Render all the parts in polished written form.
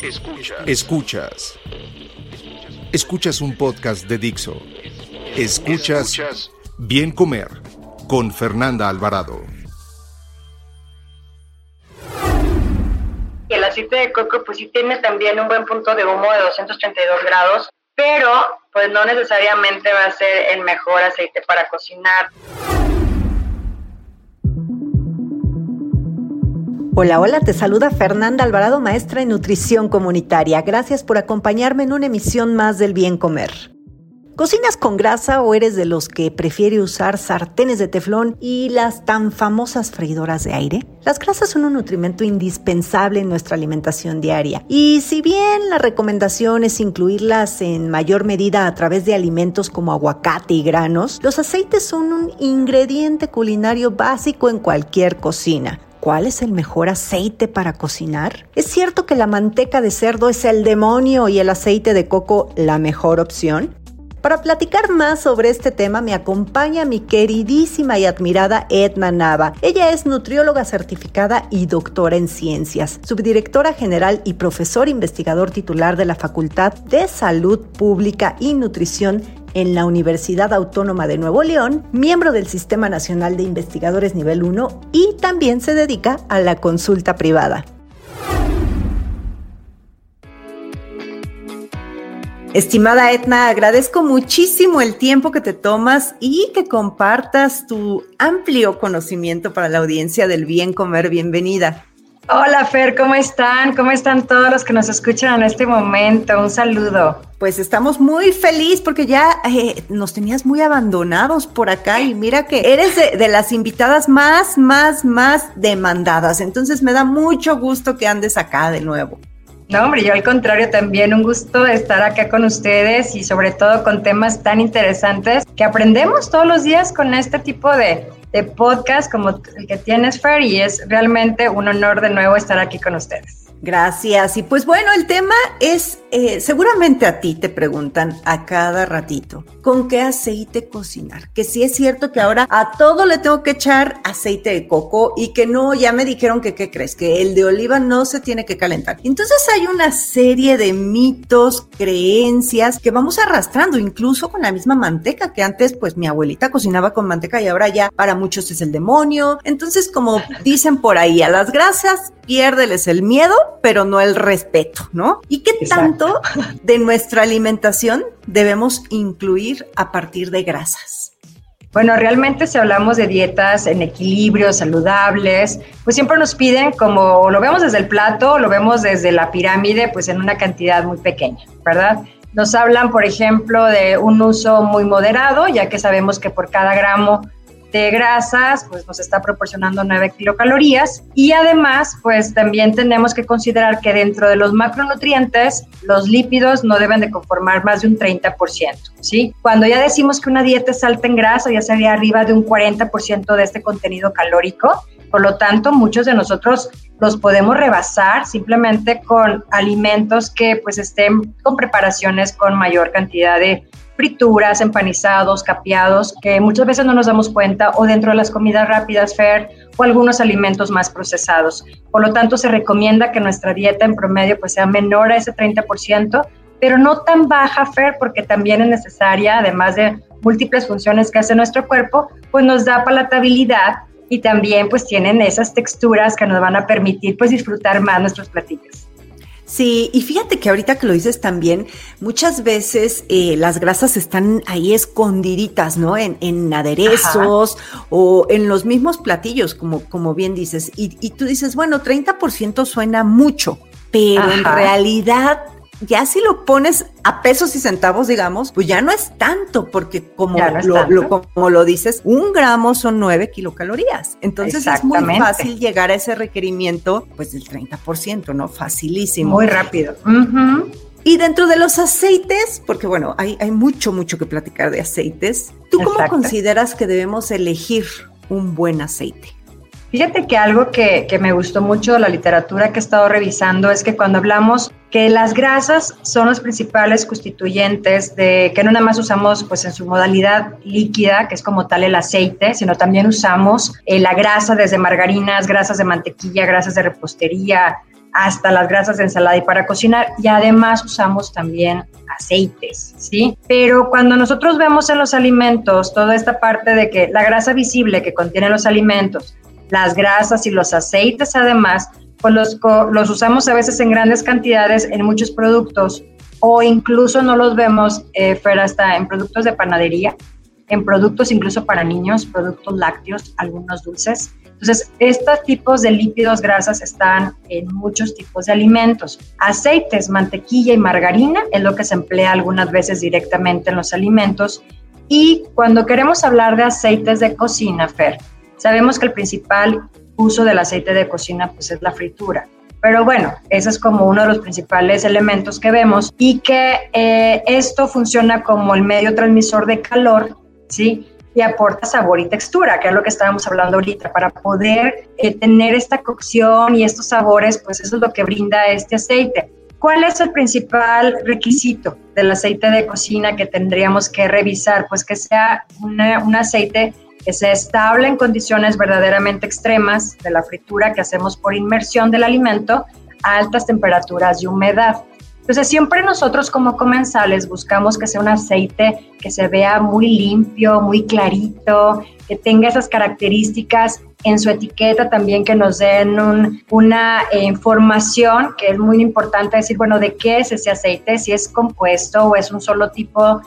Escuchas un podcast de Dixo. Escuchas Bien Comer con Fernanda Alvarado. Y el aceite de coco pues sí tiene también un buen punto de humo de 232 grados, pero pues no necesariamente va a ser el mejor aceite para cocinar. Hola, hola, te saluda Fernanda Alvarado, maestra en nutrición comunitaria. Gracias por acompañarme en una emisión más del Bien Comer. ¿Cocinas con grasa o eres de los que prefiere usar sartenes de teflón y las tan famosas freidoras de aire? Las grasas son un nutrimento indispensable en nuestra alimentación diaria. Y si bien la recomendación es incluirlas en mayor medida a través de alimentos como aguacate y granos, los aceites son un ingrediente culinario básico en cualquier cocina. ¿Cuál es el mejor aceite para cocinar? ¿Es cierto que la manteca de cerdo es el demonio y el aceite de coco la mejor opción? Para platicar más sobre este tema me acompaña mi queridísima y admirada Edna Nava. Ella es nutrióloga certificada y doctora en ciencias, subdirectora general y profesor investigador titular de la Facultad de Salud Pública y Nutrición en la Universidad Autónoma de Nuevo León, miembro del Sistema Nacional de Investigadores Nivel 1 y también se dedica a la consulta privada. Estimada Edna, agradezco muchísimo el tiempo que te tomas y que compartas tu amplio conocimiento para la audiencia del Bien Comer. Bienvenida. Hola Fer, ¿cómo están? ¿Cómo están todos los que nos escuchan en este momento? Un saludo. Pues estamos muy felices porque ya nos tenías muy abandonados por acá y mira que eres de las invitadas más demandadas. Entonces me da mucho gusto que andes acá de nuevo. No, hombre, yo al contrario también, un gusto estar acá con ustedes y sobre todo con temas tan interesantes que aprendemos todos los días con este tipo de podcast como el que tienes, Fer, y es realmente un honor de nuevo estar aquí con ustedes. Gracias. Y pues bueno, el tema es, seguramente a ti te preguntan a cada ratito, ¿con qué aceite cocinar? Que sí es cierto que ahora a todo le tengo que echar aceite de coco y que no, ya me dijeron que, ¿qué crees? Que el de oliva no se tiene que calentar. Entonces hay una serie de mitos, creencias que vamos arrastrando, incluso con la misma manteca que antes, pues mi abuelita cocinaba con manteca y ahora ya para muchos es el demonio. Entonces, como dicen por ahí, a las grasas piérdeles el miedo, pero no el respeto, ¿no? ¿Y qué tanto de nuestra alimentación debemos incluir a partir de grasas? Bueno, realmente si hablamos de dietas en equilibrio, saludables, pues siempre nos piden, como lo vemos desde el plato, lo vemos desde la pirámide, pues en una cantidad muy pequeña, ¿verdad? Nos hablan, por ejemplo, de un uso muy moderado, ya que sabemos que por cada gramo de grasas, pues nos está proporcionando 9 kilocalorías y además, pues también tenemos que considerar que dentro de los macronutrientes, los lípidos no deben de conformar más de un 30%, ¿sí? Cuando ya decimos que una dieta es alta en grasa, ya sería arriba de un 40% de este contenido calórico, por lo tanto, muchos de nosotros los podemos rebasar simplemente con alimentos que pues estén con preparaciones con mayor cantidad de frituras, empanizados, capeados, que muchas veces no nos damos cuenta, o dentro de las comidas rápidas, Fer, o algunos alimentos más procesados. Por lo tanto, se recomienda que nuestra dieta en promedio pues sea menor a ese 30%, pero no tan baja, Fer, porque también es necesaria, además de múltiples funciones que hace nuestro cuerpo, pues nos da palatabilidad y también pues tienen esas texturas que nos van a permitir pues disfrutar más nuestros platillos. Sí, y fíjate que ahorita que lo dices también, muchas veces las grasas están ahí escondiditas, ¿no? En aderezos. Ajá. O en los mismos platillos, como bien dices. Y tú dices, bueno, 30% suena mucho, pero ajá, en realidad ya si lo pones a pesos y centavos, digamos, pues ya no es tanto, porque como lo dices, 1 gramo son 9 kilocalorías. Entonces es muy fácil llegar a ese requerimiento, pues del 30%, ¿no? Facilísimo. Muy rápido. Uh-huh. Y dentro de los aceites, porque bueno, hay mucho que platicar de aceites, ¿tú cómo consideras que debemos elegir un buen aceite? Fíjate que algo que me gustó mucho de la literatura que he estado revisando es que cuando hablamos que las grasas son los principales constituyentes de que no nada más usamos pues en su modalidad líquida, que es como tal el aceite, sino también usamos la grasa desde margarinas, grasas de mantequilla, grasas de repostería, hasta las grasas de ensalada y para cocinar, y además usamos también aceites, ¿sí? Pero cuando nosotros vemos en los alimentos toda esta parte de que la grasa visible que contienen los alimentos, las grasas y los aceites además, pues los usamos a veces en grandes cantidades en muchos productos, o incluso no los vemos, Fer, hasta en productos de panadería, en productos incluso para niños, productos lácteos, algunos dulces. Entonces, estos tipos de lípidos, grasas están en muchos tipos de alimentos. Aceites, mantequilla y margarina es lo que se emplea algunas veces directamente en los alimentos. Y cuando queremos hablar de aceites de cocina, Fer, sabemos que el principal uso del aceite de cocina pues es la fritura. Pero bueno, ese es como uno de los principales elementos que vemos y que esto funciona como el medio transmisor de calor, ¿sí? Y aporta sabor y textura, que es lo que estábamos hablando ahorita. Para poder tener esta cocción y estos sabores, pues eso es lo que brinda este aceite. ¿Cuál es el principal requisito del aceite de cocina que tendríamos que revisar? Pues que sea un aceite que sea estable en condiciones verdaderamente extremas de la fritura que hacemos por inmersión del alimento a altas temperaturas y humedad. Entonces, siempre nosotros como comensales buscamos que sea un aceite que se vea muy limpio, muy clarito, que tenga esas características en su etiqueta también, que nos den una información que es muy importante decir, bueno, de qué es ese aceite, si es compuesto o es un solo tipo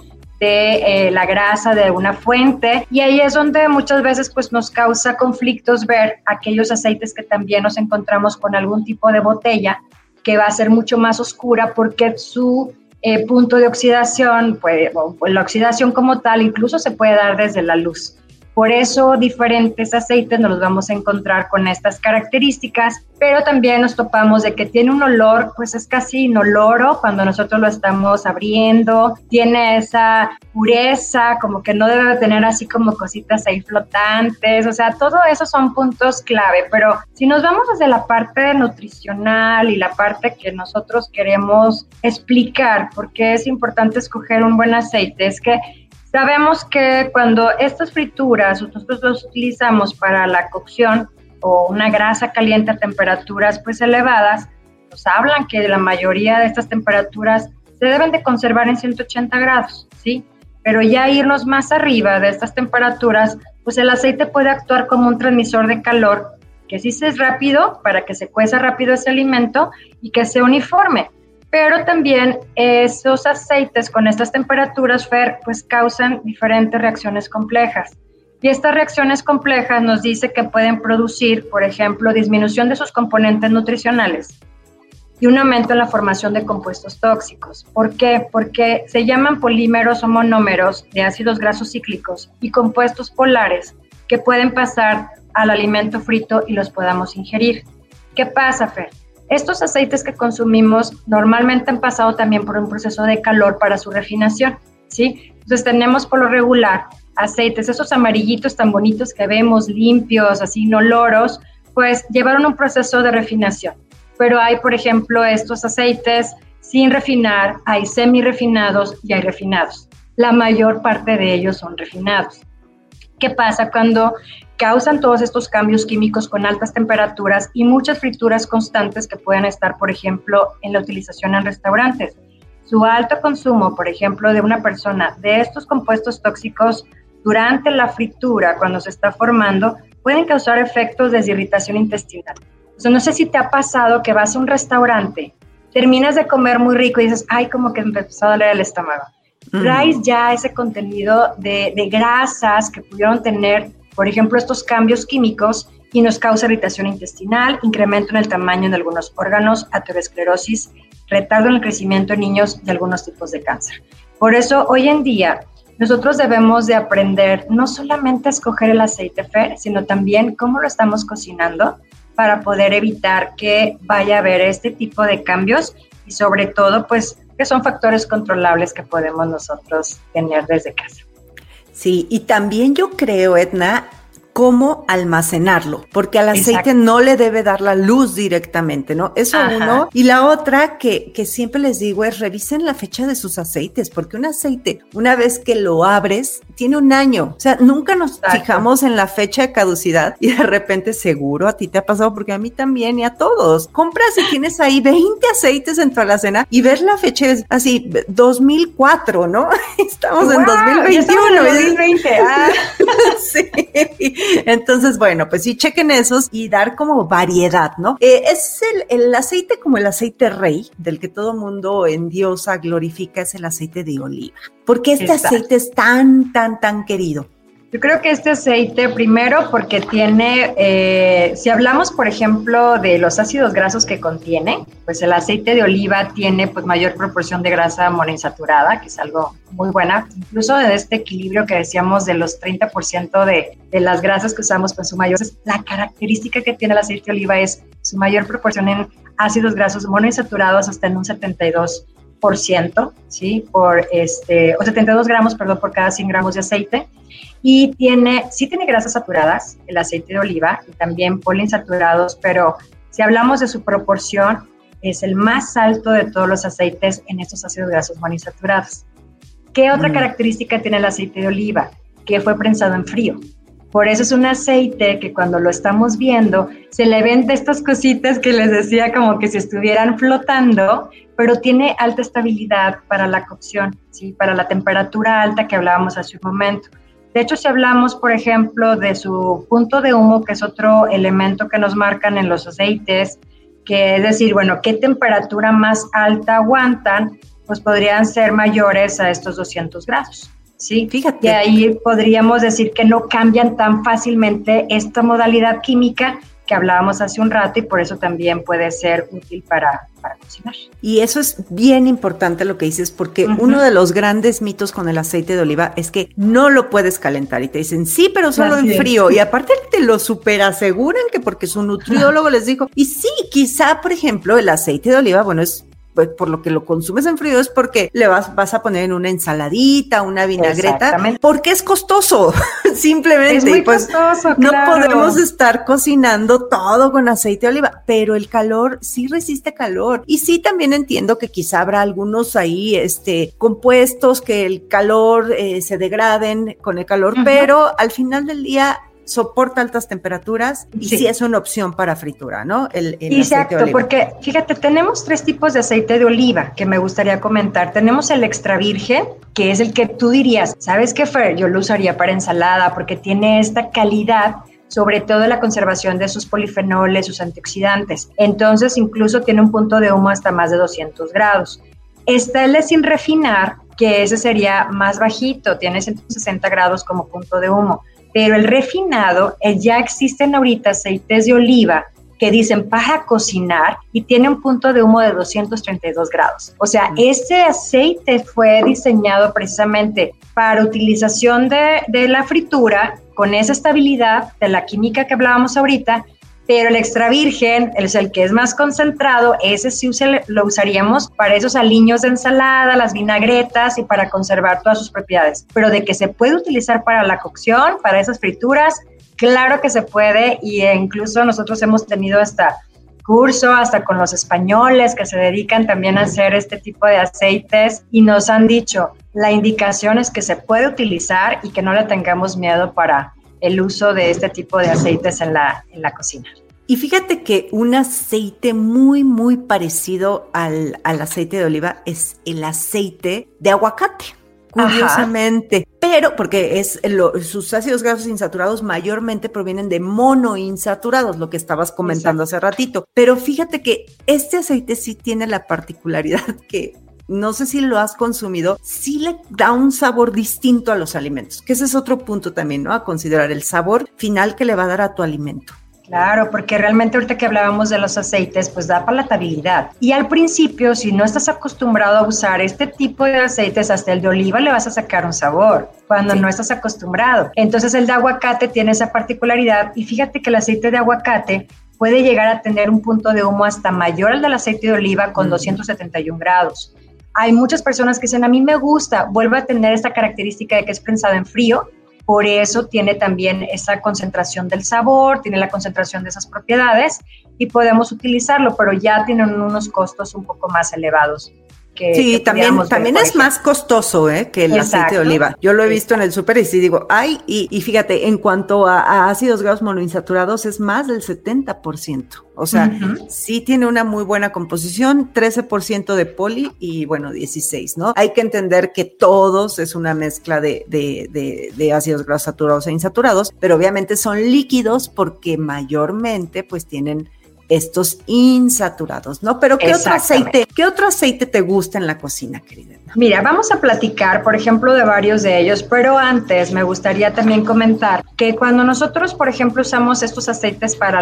de la grasa de una fuente, y ahí es donde muchas veces pues nos causa conflictos ver aquellos aceites que también nos encontramos con algún tipo de botella que va a ser mucho más oscura porque su punto de oxidación, o la oxidación como tal, incluso se puede dar desde la luz. Por eso diferentes aceites nos los vamos a encontrar con estas características, pero también nos topamos de que tiene un olor, pues es casi inoloro cuando nosotros lo estamos abriendo, tiene esa pureza, como que no debe tener así como cositas ahí flotantes, o sea, todo eso son puntos clave, pero si nos vamos desde la parte nutricional y la parte que nosotros queremos explicar por qué es importante escoger un buen aceite, es que sabemos que cuando estas frituras nosotros las utilizamos para la cocción o una grasa caliente a temperaturas pues elevadas, nos hablan que la mayoría de estas temperaturas se deben de conservar en 180 grados, ¿sí? Pero ya irnos más arriba de estas temperaturas, pues el aceite puede actuar como un transmisor de calor, que sí es rápido para que se cueza rápido ese alimento y que sea uniforme. Pero también esos aceites con estas temperaturas, Fer, pues causan diferentes reacciones complejas. Y estas reacciones complejas nos dice que pueden producir, por ejemplo, disminución de sus componentes nutricionales y un aumento en la formación de compuestos tóxicos. ¿Por qué? Porque se llaman polímeros o monómeros de ácidos grasos cíclicos y compuestos polares que pueden pasar al alimento frito y los podamos ingerir. ¿Qué pasa, Fer? Estos aceites que consumimos normalmente han pasado también por un proceso de calor para su refinación, ¿sí? Entonces tenemos por lo regular aceites, esos amarillitos tan bonitos que vemos, limpios, así inoloros, pues llevaron un proceso de refinación. Pero hay, por ejemplo, estos aceites sin refinar, hay semi-refinados y hay refinados. La mayor parte de ellos son refinados. ¿Qué pasa cuando causan todos estos cambios químicos con altas temperaturas y muchas frituras constantes que pueden estar, por ejemplo, en la utilización en restaurantes? Su alto consumo, por ejemplo, de una persona de estos compuestos tóxicos durante la fritura, cuando se está formando, pueden causar efectos de irritación intestinal. O sea, no sé si te ha pasado que vas a un restaurante, terminas de comer muy rico y dices, ay, como que me empezó a doler el estómago. Traes ya ese contenido de grasas que pudieron tener, por ejemplo, estos cambios químicos y nos causa irritación intestinal, incremento en el tamaño de algunos órganos, aterosclerosis, retardo en el crecimiento en niños y algunos tipos de cáncer. Por eso, hoy en día, nosotros debemos de aprender no solamente a escoger el aceite, Fer, sino también cómo lo estamos cocinando para poder evitar que vaya a haber este tipo de cambios y sobre todo, pues, que son factores controlables que podemos nosotros tener desde casa. Sí, y también yo creo, Edna, cómo almacenarlo, porque al aceite no le debe dar la luz directamente, ¿no? Eso uno. Y la otra que siempre les digo es revisen la fecha de sus aceites, porque un aceite, una vez que lo abres, tiene un año. O sea, nunca nos fijamos en la fecha de caducidad y de repente seguro a ti te ha pasado, porque a mí también y a todos. Compras y tienes ahí 20 aceites en tu alacena y ves la fecha así, 2004, ¿no? Estamos en 2021. Estamos en 2020. Sí. Entonces, bueno, pues sí, chequen esos y dar como variedad, ¿no? Es el aceite como el aceite rey, del que todo mundo endiosa, glorifica, es el aceite de oliva. ¿Por qué este aceite es tan querido? Yo creo que este aceite, primero, porque tiene, si hablamos, por ejemplo, de los ácidos grasos que contiene, pues el aceite de oliva tiene pues mayor proporción de grasa monoinsaturada, que es algo muy buena. Incluso de este equilibrio que decíamos de los 30% de las grasas que usamos, pues su mayor, la característica que tiene el aceite de oliva es su mayor proporción en ácidos grasos monoinsaturados hasta en un 72%, ¿sí? O 72 gramos, perdón, por cada 100 gramos de aceite. Y sí tiene grasas saturadas, el aceite de oliva, y también poliinsaturados, pero si hablamos de su proporción, es el más alto de todos los aceites en estos ácidos grasos monoinsaturados. ¿Qué otra característica tiene el aceite de oliva? Que fue prensado en frío. Por eso es un aceite que cuando lo estamos viendo, se le ven de estas cositas que les decía como que si estuvieran flotando, pero tiene alta estabilidad para la cocción, ¿sí? Para la temperatura alta que hablábamos hace un momento. De hecho, si hablamos, por ejemplo, de su punto de humo, que es otro elemento que nos marcan en los aceites, que es decir, bueno, ¿qué temperatura más alta aguantan? Pues podrían ser mayores a estos 200 grados, ¿sí? Fíjate. Y ahí podríamos decir que no cambian tan fácilmente esta modalidad química que hablábamos hace un rato y por eso también puede ser útil para cocinar. Y eso es bien importante lo que dices, porque uno de los grandes mitos con el aceite de oliva es que no lo puedes calentar y te dicen, sí, pero solo en frío. Y aparte te lo súper aseguran que porque su nutriólogo les dijo, y sí, quizá, por ejemplo, el aceite de oliva, bueno, es pues por lo que lo consumes en frío es porque le vas a poner en una ensaladita, una vinagreta, porque es costoso, simplemente. Es muy costoso, no podemos estar cocinando todo con aceite de oliva, pero el calor sí resiste calor. Y sí también entiendo que quizá habrá algunos ahí compuestos que el calor se degraden con el calor, pero al final del día soporta altas temperaturas y sí es una opción para fritura, ¿no? El Exacto, aceite de oliva. Porque fíjate, tenemos 3 tipos de aceite de oliva que me gustaría comentar. Tenemos el extra virgen, que es el que tú dirías, ¿sabes qué, Fer? Yo lo usaría para ensalada porque tiene esta calidad, sobre todo la conservación de sus polifenoles, sus antioxidantes. Entonces, incluso tiene un punto de humo hasta más de 200 grados. Está el de sin refinar, que ese sería más bajito, tiene 160 grados como punto de humo. Pero el refinado, ya existen ahorita aceites de oliva que dicen para cocinar y tiene un punto de humo de 232 grados. O sea, este aceite fue diseñado precisamente para utilización de la fritura con esa estabilidad de la química que hablábamos ahorita, pero el extra virgen es el que es más concentrado, ese sí lo usaríamos para esos aliños de ensalada, las vinagretas y para conservar todas sus propiedades. Pero de que se puede utilizar para la cocción, para esas frituras, claro que se puede, y incluso nosotros hemos tenido hasta curso, hasta con los españoles que se dedican también a hacer este tipo de aceites y nos han dicho, la indicación es que se puede utilizar y que no le tengamos miedo para el uso de este tipo de aceites en la cocina. Y fíjate que un aceite muy, muy parecido al aceite de oliva es el aceite de aguacate, curiosamente. Ajá. Pero porque sus ácidos grasos insaturados mayormente provienen de monoinsaturados, lo que estabas comentando hace ratito. Pero fíjate que este aceite sí tiene la particularidad que no sé si lo has consumido, sí le da un sabor distinto a los alimentos, que ese es otro punto también, ¿no? A considerar el sabor final que le va a dar a tu alimento. Claro, porque realmente ahorita que hablábamos de los aceites, pues da palatabilidad. Y al principio, si no estás acostumbrado a usar este tipo de aceites, hasta el de oliva le vas a sacar un sabor, cuando no estás acostumbrado. Entonces el de aguacate tiene esa particularidad y fíjate que el aceite de aguacate puede llegar a tener un punto de humo hasta mayor al del aceite de oliva con 271 grados. Hay muchas personas que dicen, a mí me gusta, vuelve a tener esta característica de que es prensado en frío, por eso tiene también esa concentración del sabor, tiene la concentración de esas propiedades y podemos utilizarlo, pero ya tienen unos costos un poco más elevados. Sí, también es más costoso que el aceite de oliva. Yo lo he visto en el súper y sí digo, y fíjate, en cuanto a ácidos grasos monoinsaturados es más del 70%. O sea, sí tiene una muy buena composición, 13% de poli y 16, ¿no? Hay que entender que todos es una mezcla de ácidos grasos saturados e insaturados, pero obviamente son líquidos porque mayormente pues tienen estos insaturados, ¿no? Pero ¿qué otro aceite te gusta en la cocina, querida? Mira, vamos a platicar, por ejemplo, de varios de ellos, pero antes me gustaría también comentar que cuando nosotros, por ejemplo, usamos estos aceites para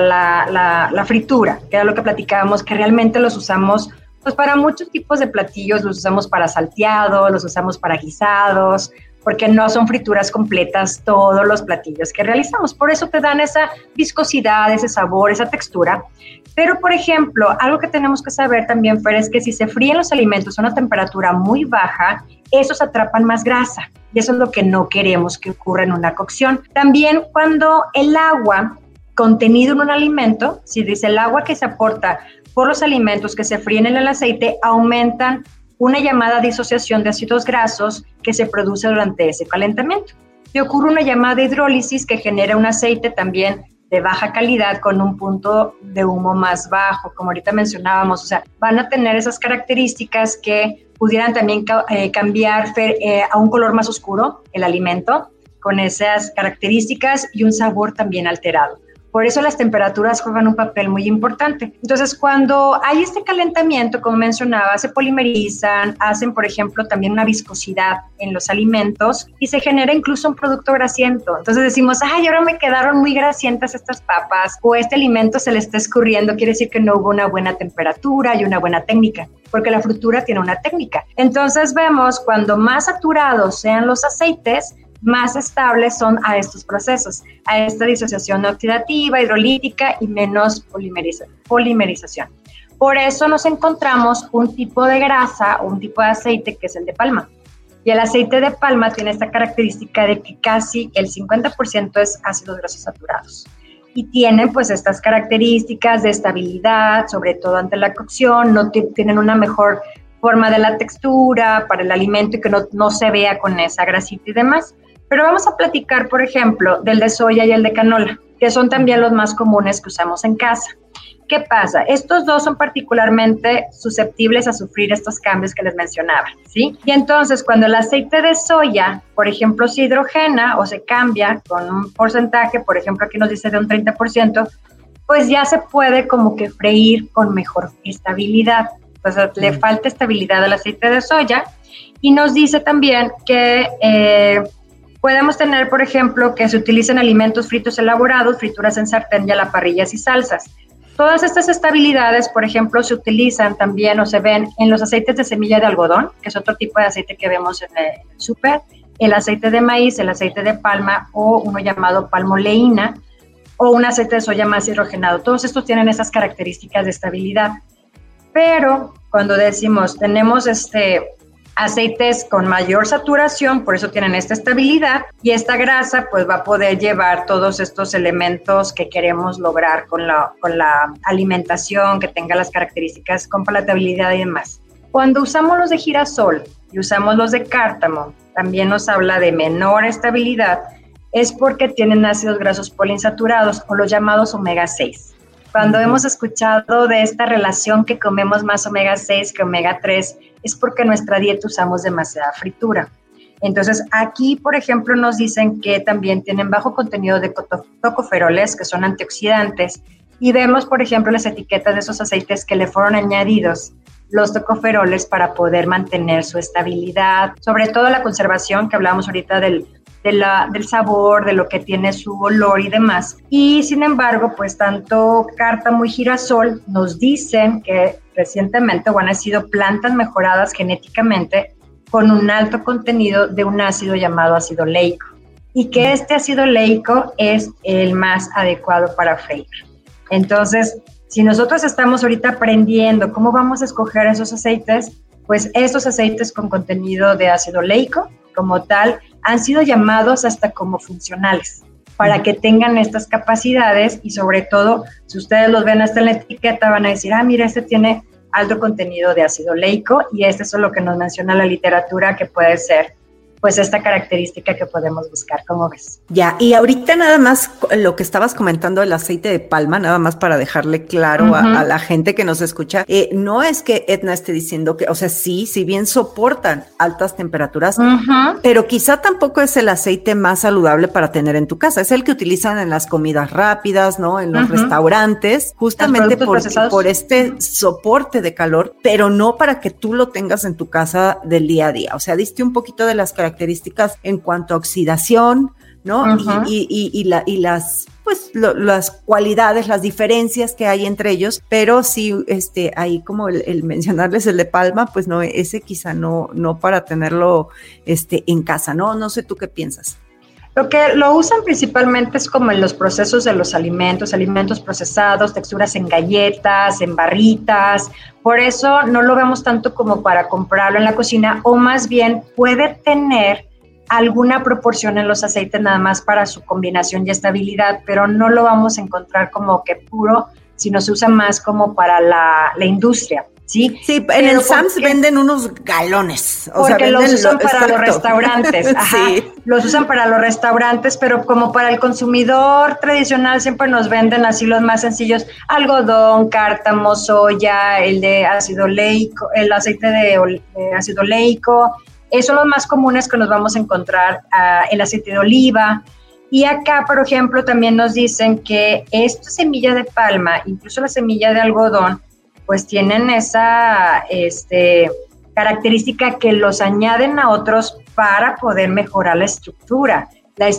la fritura, que era lo que platicábamos, que realmente los usamos pues para muchos tipos de platillos, los usamos para salteado, los usamos para guisados, porque no son frituras completas todos los platillos que realizamos. Por eso te dan esa viscosidad, ese sabor, esa textura. Pero, por ejemplo, algo que tenemos que saber también, Fer, es que si se fríen los alimentos a una temperatura muy baja, esos atrapan más grasa. Y eso es lo que no queremos que ocurra en una cocción. También cuando el agua contenido en un alimento, si dice el agua que se aporta por los alimentos que se fríen en el aceite, aumentan una llamada disociación de ácidos grasos que se produce durante ese calentamiento. Y ocurre una llamada hidrólisis que genera un aceite también de baja calidad con un punto de humo más bajo, como ahorita mencionábamos. O sea, van a tener esas características que pudieran también cambiar a un color más oscuro el alimento, con esas características y un sabor también alterado. Por eso las temperaturas juegan un papel muy importante. Entonces, cuando hay este calentamiento, como mencionaba, se polimerizan, hacen, por ejemplo, también una viscosidad en los alimentos y se genera incluso un producto grasiento. Entonces decimos, ay, ahora me quedaron muy grasientas estas papas o este alimento se le está escurriendo, quiere decir que no hubo una buena temperatura y una buena técnica, porque la fritura tiene una técnica. Entonces vemos cuando más saturados sean los aceites, más estables son a estos procesos, a esta disociación oxidativa, hidrolítica y menos polimerización. Por eso nos encontramos un tipo de grasa o un tipo de aceite que es el de palma. Y el aceite de palma tiene esta característica de que casi el 50% es ácidos grasos saturados. Y tienen pues estas características de estabilidad, sobre todo ante la cocción, no tienen una mejor forma de la textura para el alimento y que no se vea con esa grasita y demás. Pero vamos a platicar, por ejemplo, del de soya y el de canola, que son también los más comunes que usamos en casa. ¿Qué pasa? Estos dos son particularmente susceptibles a sufrir estos cambios que les mencionaba, ¿sí? Y entonces, cuando el aceite de soya, por ejemplo, se hidrogena o se cambia con un porcentaje, por ejemplo, aquí nos dice de un 30%, pues ya se puede como que freír con mejor estabilidad. Entonces, le falta estabilidad al aceite de soya y nos dice también que podemos tener, por ejemplo, que se utilicen alimentos fritos elaborados, frituras en sartén y a la parrilla y salsas. Todas estas estabilidades, por ejemplo, se utilizan también o se ven en los aceites de semilla de algodón, que es otro tipo de aceite que vemos en el súper, el aceite de maíz, el aceite de palma o uno llamado palmoleína o un aceite de soya más hidrogenado. Todos estos tienen esas características de estabilidad. Pero cuando decimos tenemos aceites con mayor saturación, por eso tienen esta estabilidad, y esta grasa pues va a poder llevar todos estos elementos que queremos lograr con la alimentación, que tenga las características con palatabilidad y demás. Cuando usamos los de girasol y usamos los de cártamo, también nos habla de menor estabilidad, es porque tienen ácidos grasos poliinsaturados o los llamados omega 6. Cuando hemos escuchado de esta relación que comemos más omega 6 que omega 3, es porque en nuestra dieta usamos demasiada fritura. Entonces, aquí, por ejemplo, nos dicen que también tienen bajo contenido de tocoferoles, que son antioxidantes, y vemos, por ejemplo, las etiquetas de esos aceites que le fueron añadidos los tocoferoles para poder mantener su estabilidad, sobre todo la conservación que hablábamos ahorita del sabor, de lo que tiene su olor y demás. Y sin embargo, pues tanto cártamo y girasol nos dicen que recientemente han sido plantas mejoradas genéticamente con un alto contenido de un ácido llamado ácido leico y que este ácido leico es el más adecuado para freír. Entonces, si nosotros estamos ahorita aprendiendo cómo vamos a escoger esos aceites, pues estos aceites con contenido de ácido leico como tal han sido llamados hasta como funcionales, para que tengan estas capacidades y sobre todo, si ustedes los ven hasta en la etiqueta, van a decir, mira, este tiene alto contenido de ácido oleico y eso es lo que nos menciona la literatura que puede ser pues esta característica que podemos buscar, ¿cómo ves? Ya, y ahorita nada más lo que estabas comentando del aceite de palma, nada más para dejarle claro a la gente que nos escucha, no es que Edna esté diciendo que, o sea, sí, si bien soportan altas temperaturas, pero quizá tampoco es el aceite más saludable para tener en tu casa, es el que utilizan en las comidas rápidas, ¿no? En los restaurantes, justamente por este soporte de calor, pero no para que tú lo tengas en tu casa del día a día, o sea, diste un poquito de las características en cuanto a oxidación, ¿no? Y las, pues, las cualidades, las diferencias que hay entre ellos, pero sí, ahí como el mencionarles el de palma, pues no, ese quizá no para tenerlo, en casa, ¿no? No sé tú qué piensas. Lo que lo usan principalmente es como en los procesos de los alimentos procesados, texturas en galletas, en barritas, por eso no lo vemos tanto como para comprarlo en la cocina, o más bien puede tener alguna proporción en los aceites nada más para su combinación y estabilidad, pero no lo vamos a encontrar como que puro, sino se usa más como para la industria. Sí, en el Sam's venden unos galones. Porque los usan para los restaurantes. Sí. Los usan para los restaurantes, pero como para el consumidor tradicional siempre nos venden así los más sencillos: algodón, cártamo, soya, el de ácido oleico, el aceite de ácido oleico. Esos son los más comunes que nos vamos a encontrar, el aceite de oliva. Y acá, por ejemplo, también nos dicen que esta semilla de palma, incluso la semilla de algodón, pues tienen esa característica que los añaden a otros para poder mejorar la estructura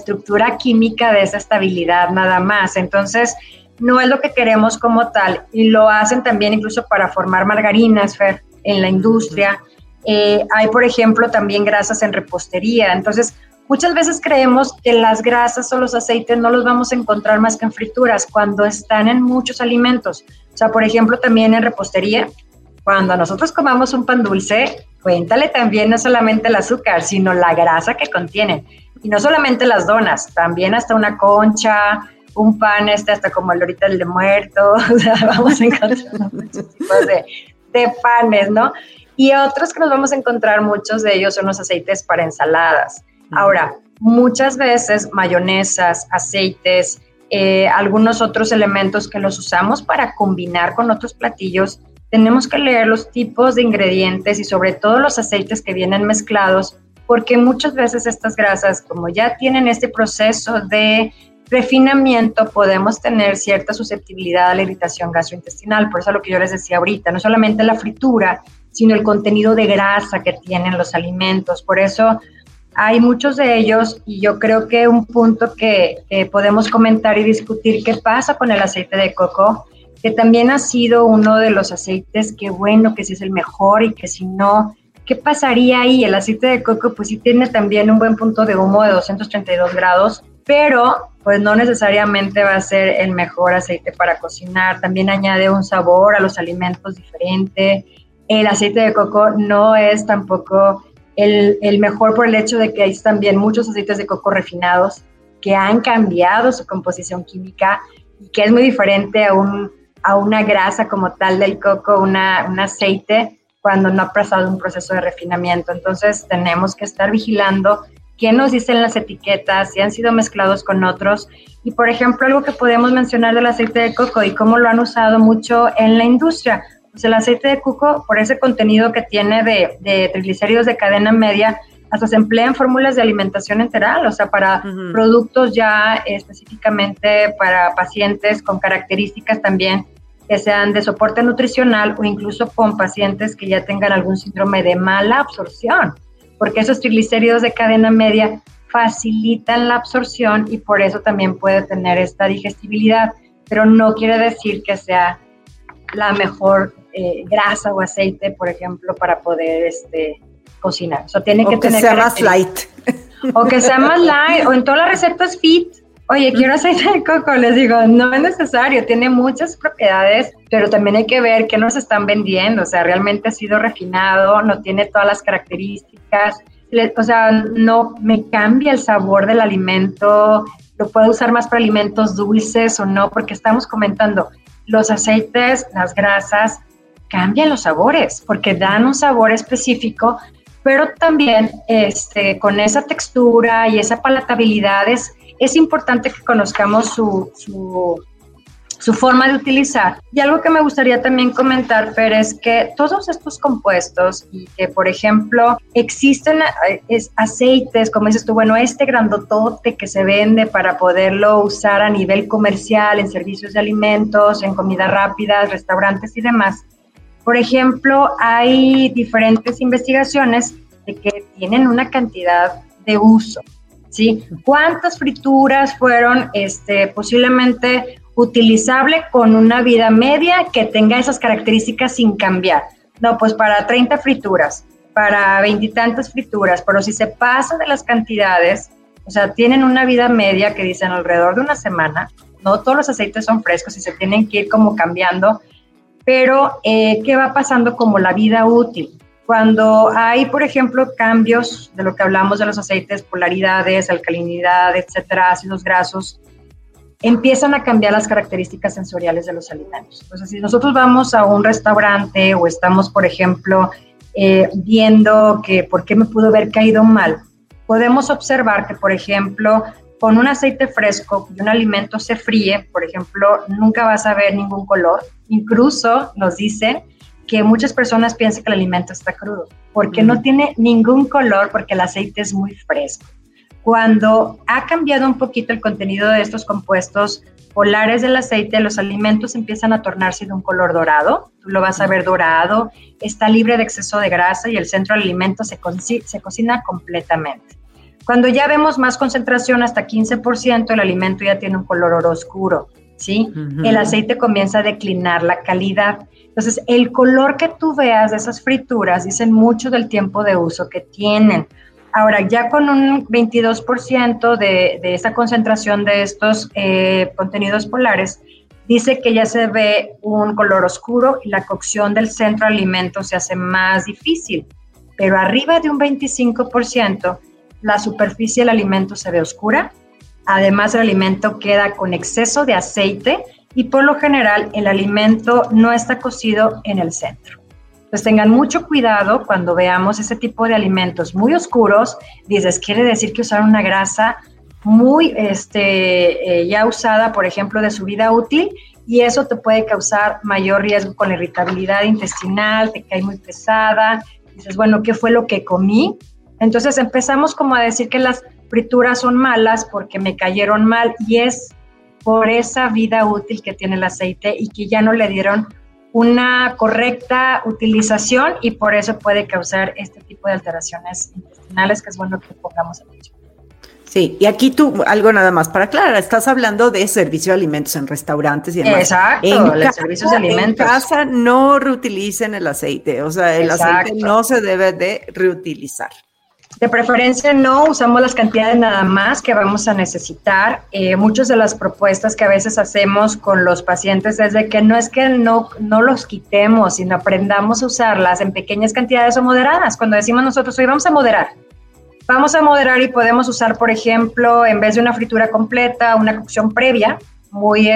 química de esa estabilidad nada más. Entonces, no es lo que queremos como tal, y lo hacen también incluso para formar margarinas, Fer, en la industria. Hay, por ejemplo, también grasas en repostería. Entonces, muchas veces creemos que las grasas o los aceites no los vamos a encontrar más que en frituras, cuando están en muchos alimentos. O sea, por ejemplo, también en repostería, cuando nosotros comamos un pan dulce, cuéntale también no solamente el azúcar, sino la grasa que contienen. Y no solamente las donas, también hasta una concha, un pan hasta como ahorita el de muerto, o sea, vamos a encontrar muchos tipos de panes, ¿no? Y otros que nos vamos a encontrar, muchos de ellos son los aceites para ensaladas. Ahora, muchas veces mayonesas, aceites, algunos otros elementos que los usamos para combinar con otros platillos, tenemos que leer los tipos de ingredientes y sobre todo los aceites que vienen mezclados, porque muchas veces estas grasas, como ya tienen este proceso de refinamiento, podemos tener cierta susceptibilidad a la irritación gastrointestinal. Por eso lo que yo les decía ahorita, no solamente la fritura, sino el contenido de grasa que tienen los alimentos. Por eso hay muchos de ellos, y yo creo que un punto que podemos comentar y discutir, qué pasa con el aceite de coco, que también ha sido uno de los aceites que bueno, que si es el mejor y que si no, ¿qué pasaría ahí? El aceite de coco pues sí tiene también un buen punto de humo de 232 grados, pero pues no necesariamente va a ser el mejor aceite para cocinar. También añade un sabor a los alimentos diferente. El aceite de coco no es tampoco el mejor por el hecho de que hay también muchos aceites de coco refinados que han cambiado su composición química y que es muy diferente a una grasa como tal del coco, un aceite, cuando no ha pasado un proceso de refinamiento. Entonces tenemos que estar vigilando qué nos dicen las etiquetas, si han sido mezclados con otros. Y por ejemplo, algo que podemos mencionar del aceite de coco y cómo lo han usado mucho en la industria, pues el aceite de coco, por ese contenido que tiene de triglicéridos de cadena media, hasta se emplea en fórmulas de alimentación enteral, o sea, para productos ya específicamente para pacientes con características también que sean de soporte nutricional, o incluso con pacientes que ya tengan algún síndrome de mala absorción, porque esos triglicéridos de cadena media facilitan la absorción y por eso también puede tener esta digestibilidad, pero no quiere decir que sea la mejor grasa o aceite, por ejemplo, para poder cocinar. O sea, tiene que tener sea más light. O que sea más light, o en todas las recetas fit. Oye, quiero aceite de coco, les digo, no es necesario, tiene muchas propiedades, pero también hay que ver qué nos están vendiendo. O sea, realmente ha sido refinado, no tiene todas las características. o sea, no me cambia el sabor del alimento, lo puedo usar más para alimentos dulces o no, porque estamos comentando, los aceites, las grasas, cambian los sabores, porque dan un sabor específico, pero también con esa textura y esa palatabilidad es importante que conozcamos su forma de utilizar. Y algo que me gustaría también comentar, Fer, es que todos estos compuestos y que, por ejemplo, existen aceites, como dices tú, bueno, grandotote que se vende para poderlo usar a nivel comercial, en servicios de alimentos, en comidas rápidas, restaurantes y demás. Por ejemplo, hay diferentes investigaciones de que tienen una cantidad de uso, ¿sí? ¿Cuántas frituras fueron posiblemente utilizable con una vida media que tenga esas características sin cambiar? No, pues para 30 frituras, para 20 y tantas frituras, pero si se pasa de las cantidades, o sea, tienen una vida media que dicen alrededor de una semana, no todos los aceites son frescos y se tienen que ir como cambiando, pero ¿qué va pasando como la vida útil? Cuando hay, por ejemplo, cambios de lo que hablamos de los aceites, polaridades, alcalinidad, etcétera, ácidos grasos, empiezan a cambiar las características sensoriales de los alimentos. Entonces, si nosotros vamos a un restaurante o estamos, por ejemplo, viendo que por qué me pudo haber caído mal, podemos observar que, por ejemplo, con un aceite fresco y un alimento se fríe, por ejemplo, nunca vas a ver ningún color. Incluso nos dicen que muchas personas piensan que el alimento está crudo, porque no tiene ningún color, porque el aceite es muy fresco. Cuando ha cambiado un poquito el contenido de estos compuestos polares del aceite, los alimentos empiezan a tornarse de un color dorado, tú lo vas a ver dorado, está libre de exceso de grasa y el centro del alimento se cocina completamente. Cuando ya vemos más concentración, hasta 15%, el alimento ya tiene un color oro oscuro, ¿sí? El aceite comienza a declinar la calidad. Entonces, el color que tú veas de esas frituras dicen mucho del tiempo de uso que tienen. Ahora, ya con un 22% de esa concentración de estos contenidos polares, dice que ya se ve un color oscuro y la cocción del centro de alimento se hace más difícil. Pero arriba de un 25%, la superficie del alimento se ve oscura. Además, el alimento queda con exceso de aceite y por lo general el alimento no está cocido en el centro. Entonces tengan mucho cuidado cuando veamos ese tipo de alimentos muy oscuros. Dices, quiere decir que usaron una grasa muy ya usada, por ejemplo, de su vida útil, y eso te puede causar mayor riesgo con la irritabilidad intestinal, te cae muy pesada. Dices, bueno, ¿qué fue lo que comí? Entonces empezamos como a decir que las frituras son malas porque me cayeron mal, y es por esa vida útil que tiene el aceite y que ya no le dieron una correcta utilización, y por eso puede causar este tipo de alteraciones intestinales, que es bueno que pongamos atención. Sí, y aquí tú, algo nada más para aclarar, estás hablando de servicio de alimentos en restaurantes y demás. Exacto, los servicios de alimentos. En casa no reutilicen el aceite, o sea, el aceite no se debe de reutilizar. De preferencia no usamos las cantidades nada más que vamos a necesitar. Muchas de las propuestas que a veces hacemos con los pacientes es de que no es que no los quitemos, sino aprendamos a usarlas en pequeñas cantidades o moderadas. Cuando decimos nosotros, hoy vamos a moderar y podemos usar, por ejemplo, en vez de una fritura completa, una cocción previa, muy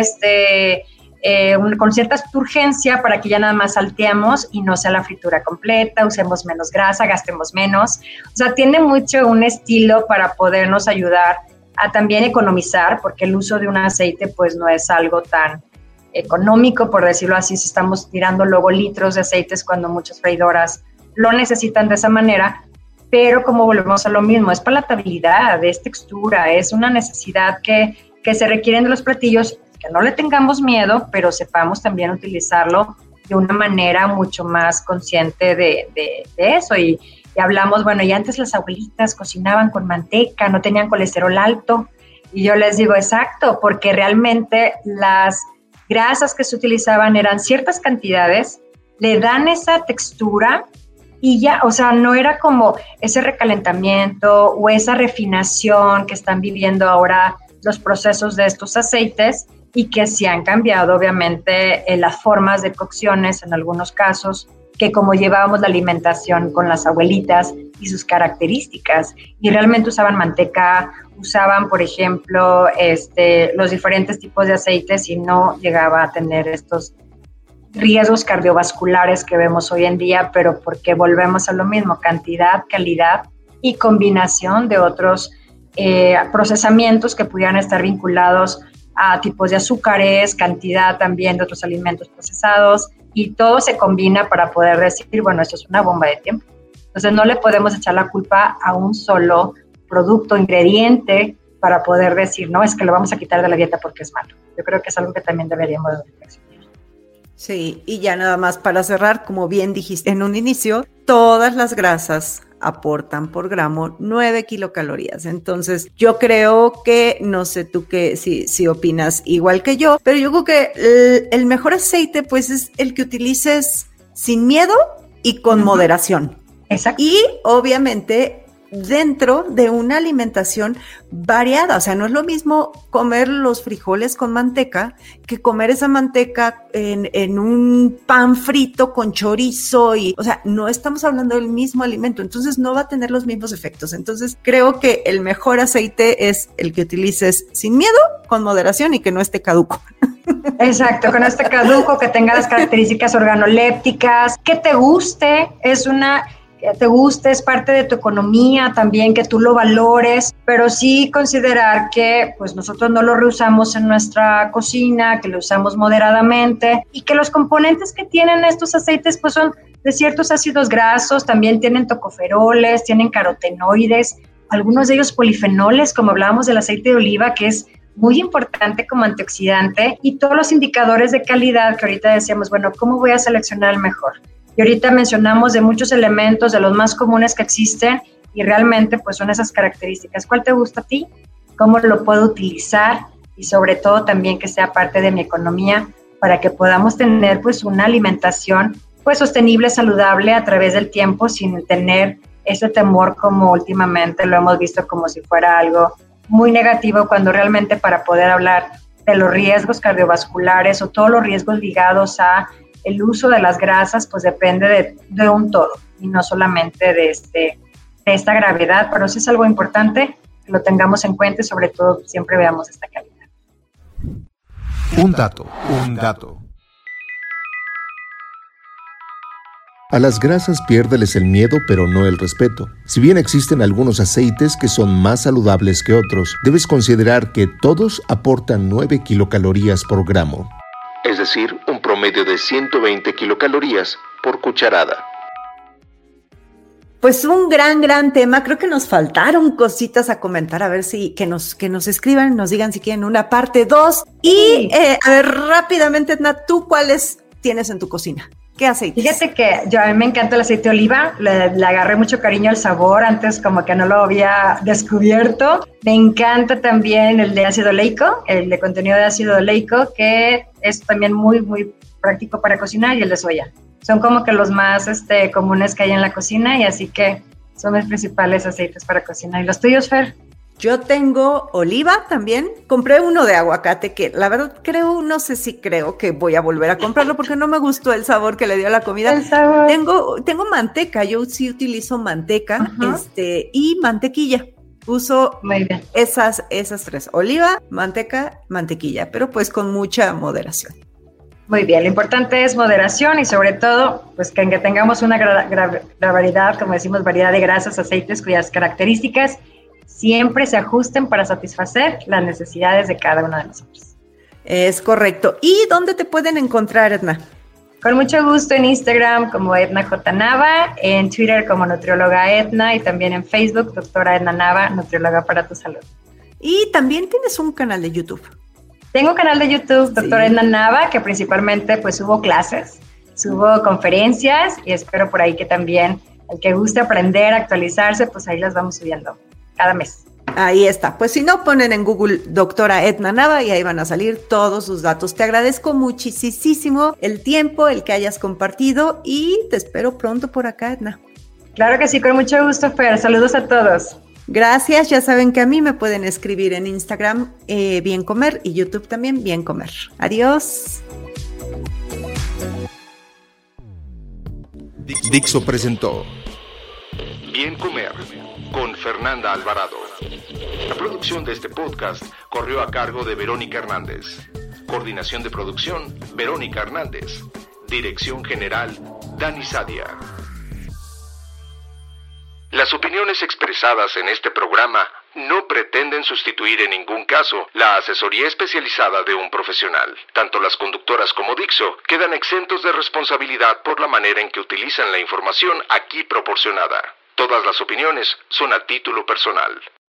con cierta urgencia, para que ya nada más salteemos y no sea la fritura completa, usemos menos grasa, gastemos menos. O sea, tiene mucho un estilo para podernos ayudar a también economizar, porque el uso de un aceite pues no es algo tan económico, por decirlo así, si estamos tirando luego litros de aceites cuando muchas freidoras lo necesitan de esa manera. Pero como volvemos a lo mismo, es palatabilidad, es textura, es una necesidad que se requieren de los platillos, que no le tengamos miedo, pero sepamos también utilizarlo de una manera mucho más consciente de eso. Y hablamos, bueno, y antes las abuelitas cocinaban con manteca, no tenían colesterol alto, y yo les digo, exacto, porque realmente las grasas que se utilizaban eran ciertas cantidades, le dan esa textura, y ya, o sea, no era como ese recalentamiento o esa refinación que están viviendo ahora los procesos de estos aceites, y que sí han cambiado, obviamente, las formas de cocciones en algunos casos, que como llevábamos la alimentación con las abuelitas, y sus características. Y realmente usaban manteca, usaban, por ejemplo, los diferentes tipos de aceites y no llegaba a tener estos riesgos cardiovasculares que vemos hoy en día, pero porque volvemos a lo mismo, cantidad, calidad y combinación de otros procesamientos que pudieran estar vinculados a tipos de azúcares, cantidad también de otros alimentos procesados, y todo se combina para poder decir, bueno, esto es una bomba de tiempo. Entonces no le podemos echar la culpa a un solo producto, ingrediente, para poder decir, no, es que lo vamos a quitar de la dieta porque es malo. Yo creo que es algo que también deberíamos reflexionar. Sí, y ya nada más para cerrar, como bien dijiste en un inicio, todas las grasas aportan por gramo 9 kilocalorías. Entonces, yo creo que, no sé tú que si opinas igual que yo, pero yo creo que el mejor aceite pues es el que utilices sin miedo y con moderación. Exacto. Y obviamente dentro de una alimentación variada, o sea, no es lo mismo comer los frijoles con manteca que comer esa manteca en un pan frito con chorizo o sea, no estamos hablando del mismo alimento, entonces no va a tener los mismos efectos. Entonces, creo que el mejor aceite es el que utilices sin miedo, con moderación y que no esté caduco. Exacto, con este caduco, que tenga las características organolépticas, que te guste, es parte de tu economía también, que tú lo valores, pero sí considerar que pues nosotros no lo reusamos en nuestra cocina, que lo usamos moderadamente y que los componentes que tienen estos aceites pues son de ciertos ácidos grasos, también tienen tocoferoles, tienen carotenoides, algunos de ellos polifenoles, como hablábamos del aceite de oliva, que es muy importante como antioxidante, y todos los indicadores de calidad que ahorita decíamos, bueno, ¿cómo voy a seleccionar el mejor? Y ahorita mencionamos de muchos elementos, de los más comunes que existen, y realmente pues son esas características. ¿Cuál te gusta a ti? ¿Cómo lo puedo utilizar? Y sobre todo también que sea parte de mi economía para que podamos tener pues una alimentación pues sostenible, saludable a través del tiempo, sin tener ese temor como últimamente lo hemos visto como si fuera algo muy negativo, cuando realmente para poder hablar de los riesgos cardiovasculares o todos los riesgos ligados a el uso de las grasas, pues depende de un todo y no solamente de esta gravedad, pero sí es algo importante que lo tengamos en cuenta y sobre todo siempre veamos esta calidad. Un dato. A las grasas piérdeles el miedo, pero no el respeto. Si bien existen algunos aceites que son más saludables que otros, debes considerar que todos aportan 9 kilocalorías por gramo. Es decir, un promedio de 120 kilocalorías por cucharada. Pues un gran tema. Creo que nos faltaron cositas a comentar, a ver si que nos escriban, nos digan si quieren una parte 2. Y a ver, rápidamente, Edna, ¿tú cuáles tienes en tu cocina? ¿Qué aceite? Fíjate que a mí me encanta el aceite de oliva, le agarré mucho cariño al sabor, antes como que no lo había descubierto. Me encanta también el de ácido oleico, el de contenido de ácido oleico, que es también muy práctico para cocinar, y el de soya. Son como que los más comunes que hay en la cocina, y así que son mis principales aceites para cocinar. ¿Y los tuyos, Fer? Yo tengo oliva también. Compré uno de aguacate que la verdad no sé si creo que voy a volver a comprarlo porque no me gustó el sabor que le dio a la comida. El sabor. Tengo manteca, yo sí utilizo manteca, y mantequilla. Uso esas tres, oliva, manteca, mantequilla, pero pues con mucha moderación. Muy bien, lo importante es moderación y sobre todo, pues que tengamos una variedad, como decimos, variedad de grasas, aceites cuyas características siempre se ajusten para satisfacer las necesidades de cada uno de nosotros. Es correcto. ¿Y dónde te pueden encontrar, Edna? Con mucho gusto en Instagram como Edna J. Nava, en Twitter como Nutrióloga Edna y también en Facebook, Doctora Edna Nava, Nutrióloga para tu Salud. Y también tienes un canal de YouTube. Tengo un canal de YouTube, Doctora Edna Nava, que principalmente pues subo clases, subo conferencias y espero por ahí que también el que guste aprender, actualizarse, pues ahí las vamos subiendo cada mes. Ahí está. Pues si no, ponen en Google Doctora Edna Nava y ahí van a salir todos sus datos. Te agradezco muchísimo el tiempo, el que hayas compartido y te espero pronto por acá, Edna. Claro que sí, con mucho gusto, Fer. Saludos a todos. Gracias. Ya saben que a mí me pueden escribir en Instagram Bien Comer y YouTube también Bien Comer. Adiós. Dixo presentó Bien Comer, con Fernanda Alvarado. La producción de este podcast corrió a cargo de Verónica Hernández. Coordinación de producción, Verónica Hernández. Dirección general, Dani Sadia. Las opiniones expresadas en este programa no pretenden sustituir en ningún caso la asesoría especializada de un profesional. Tanto las conductoras como Dixo quedan exentos de responsabilidad por la manera en que utilizan la información aquí proporcionada. Todas las opiniones son a título personal.